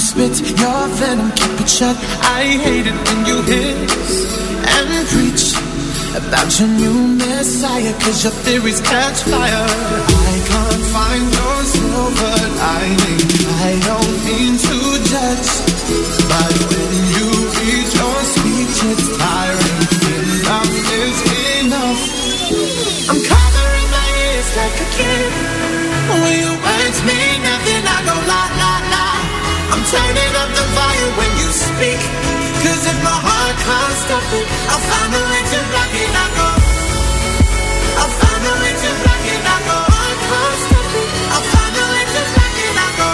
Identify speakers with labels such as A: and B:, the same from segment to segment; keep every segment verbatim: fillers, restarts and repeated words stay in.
A: spit your venom, keep it shut. I hate it when you hiss and preach about your new messiah, cause your theories catch fire. I can't find your silver lining. I don't mean to judge, but when you read your speech, it's tiring. Enough is enough. I'm covering my ears like a kid. When your words mean nothing, I go la la la. I'm turning up the volume when you speak, cause if my heart can't stop it, I'll find a way to block it. I go, I'll find a way to block it. I go, I can't stop it, I'll find a way to block it. I go.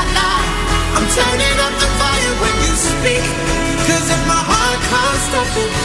A: Turning up the fire when you speak, cause if my heart can't stop it,